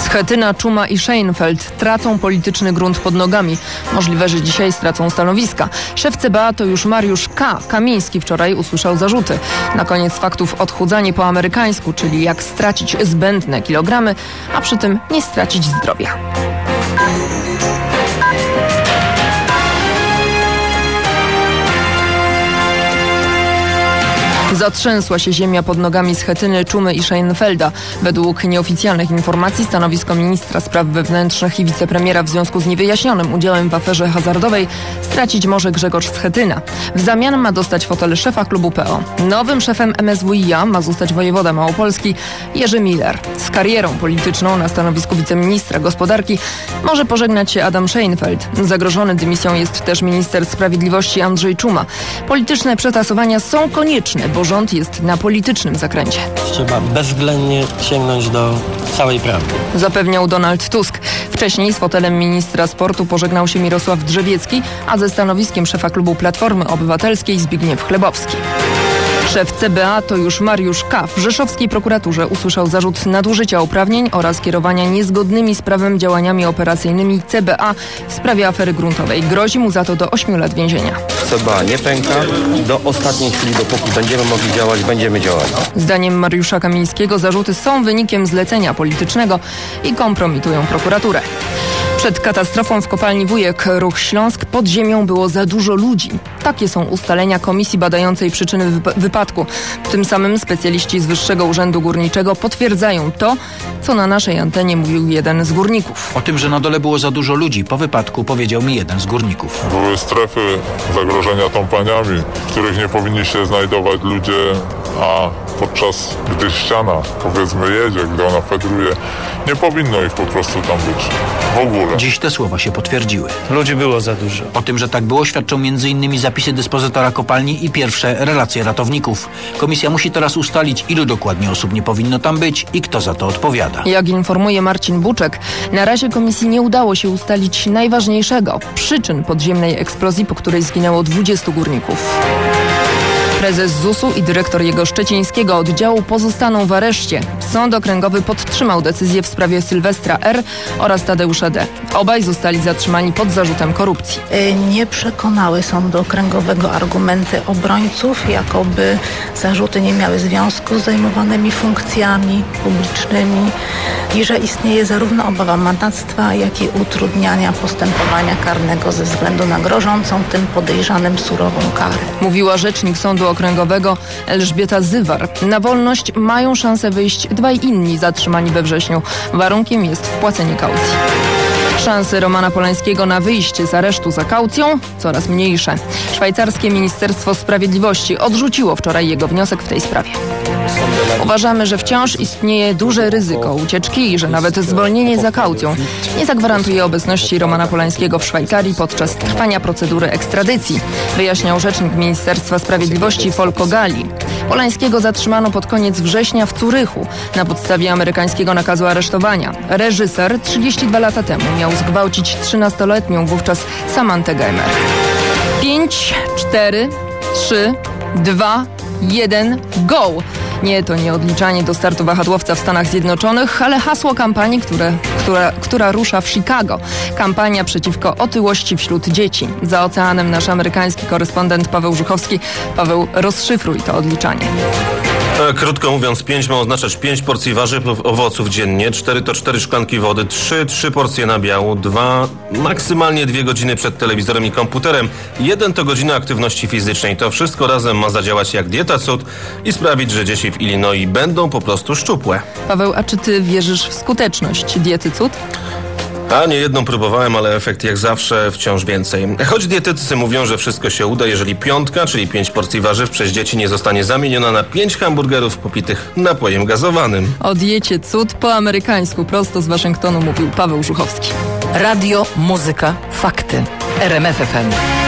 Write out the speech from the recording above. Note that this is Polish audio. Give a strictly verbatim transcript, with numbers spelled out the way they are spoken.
Schetyna, Czuma i Szejnfeld tracą polityczny grunt pod nogami. Możliwe, że dzisiaj stracą stanowiska. Szef C B A to już Mariusz K. Kamiński wczoraj usłyszał zarzuty. Na koniec faktów odchudzanie po amerykańsku, czyli jak stracić zbędne kilogramy, a przy tym nie stracić zdrowia. Zatrzęsła się ziemia pod nogami Schetyny, Czumy i Szejnfelda. Według nieoficjalnych informacji stanowisko ministra spraw wewnętrznych i wicepremiera w związku z niewyjaśnionym udziałem w aferze hazardowej stracić może Grzegorz Schetyna. W zamian ma dostać fotel szefa klubu P O. Nowym szefem M S W i a ma zostać wojewoda małopolski Jerzy Miller. Z karierą polityczną na stanowisku wiceministra gospodarki może pożegnać się Adam Szejnfeld. Zagrożony dymisją jest też minister sprawiedliwości Andrzej Czuma. Polityczne przetasowania są konieczne, bo rząd jest na politycznym zakręcie. Trzeba bezwzględnie sięgnąć do całej prawdy. Zapewniał Donald Tusk. Wcześniej z fotelem ministra sportu pożegnał się Mirosław Drzewiecki, a ze stanowiskiem szefa klubu Platformy Obywatelskiej Zbigniew Chlebowski. Szef C B A to już Mariusz K. W rzeszowskiej prokuraturze usłyszał zarzut nadużycia uprawnień oraz kierowania niezgodnymi z prawem działaniami operacyjnymi C B A w sprawie afery gruntowej. Grozi mu za to do ośmiu lat więzienia. C B A nie pęka. Do ostatniej chwili, dopóki będziemy mogli działać, będziemy działali. Zdaniem Mariusza Kamińskiego zarzuty są wynikiem zlecenia politycznego i kompromitują prokuraturę. Przed katastrofą w kopalni Wujek Ruch Śląsk pod ziemią było za dużo ludzi. Takie są ustalenia komisji badającej przyczyny wypa- wypadku. Tym samym specjaliści z Wyższego Urzędu Górniczego potwierdzają to, co na naszej antenie mówił jeden z górników. O tym, że na dole było za dużo ludzi po wypadku, powiedział mi jeden z górników. Były strefy zagrożenia tąpaniami, w których nie powinni się znajdować ludzie, a podczas gdy ściana, powiedzmy, jedzie, gdy ona fedruje, nie powinno ich po prostu tam być w ogóle. Dziś te słowa się potwierdziły. Ludzi było za dużo. O tym, że tak było, świadczą między innymi zapisy dyspozytora kopalni i pierwsze relacje ratowników. Komisja musi teraz ustalić, ilu dokładnie osób nie powinno tam być i kto za to odpowiada. Jak informuje Marcin Buczek, na razie komisji nie udało się ustalić najważniejszego – przyczyn podziemnej eksplozji, po której zginęło dwudziestu górników. Prezes zusu i dyrektor jego szczecińskiego oddziału pozostaną w areszcie. Sąd okręgowy podtrzymał decyzję w sprawie Sylwestra R. oraz Tadeusza D. Obaj zostali zatrzymani pod zarzutem korupcji. Nie przekonały sądu okręgowego argumenty obrońców, jakoby zarzuty nie miały związku z zajmowanymi funkcjami publicznymi i że istnieje zarówno obawa mandactwa, jak i utrudniania postępowania karnego ze względu na grożącą tym podejrzanym surową karę. Mówiła rzecznik Sądu Okręgowego Elżbieta Zywar. Na wolność mają szansę wyjść dwaj inni zatrzymani we wrześniu. Warunkiem jest wpłacenie kaucji. Szanse Romana Polańskiego na wyjście z aresztu za kaucją coraz mniejsze. Szwajcarskie Ministerstwo Sprawiedliwości odrzuciło wczoraj jego wniosek w tej sprawie. Uważamy, że wciąż istnieje duże ryzyko ucieczki i że nawet zwolnienie za kaucją nie zagwarantuje obecności Romana Polańskiego w Szwajcarii podczas trwania procedury ekstradycji, wyjaśniał rzecznik Ministerstwa Sprawiedliwości Folko Gali. Polańskiego zatrzymano pod koniec września w Curychu na podstawie amerykańskiego nakazu aresztowania. Reżyser trzydzieści dwa lata temu miał zgwałcić trzynastoletnią wówczas Samantę Geimer. pięć, cztery, trzy, dwa, jeden, go! Nie, to nie odliczanie do startu wahadłowca w Stanach Zjednoczonych, ale hasło kampanii, które, która, która rusza w Chicago. Kampania przeciwko otyłości wśród dzieci. Za oceanem nasz amerykański korespondent Paweł Żuchowski. Paweł, rozszyfruj to odliczanie. Krótko mówiąc, pięć ma oznaczać pięć porcji warzyw lub owoców dziennie, cztery to cztery szklanki wody, trzy, trzy porcje nabiału, dwa, maksymalnie dwie godziny przed telewizorem i komputerem, jeden to godzina aktywności fizycznej. To wszystko razem ma zadziałać jak dieta cud i sprawić, że dzieci w Illinois będą po prostu szczupłe. Paweł, a czy ty wierzysz w skuteczność diety cud? A nie jedną próbowałem, ale efekt jak zawsze wciąż więcej. Choć dietetycy mówią, że wszystko się uda, jeżeli piątka, czyli pięć porcji warzyw przez dzieci nie zostanie zamieniona na pięć hamburgerów popitych napojem gazowanym. O diecie cud po amerykańsku prosto z Waszyngtonu mówił Paweł Żuchowski. Radio, muzyka, fakty. R M F F M.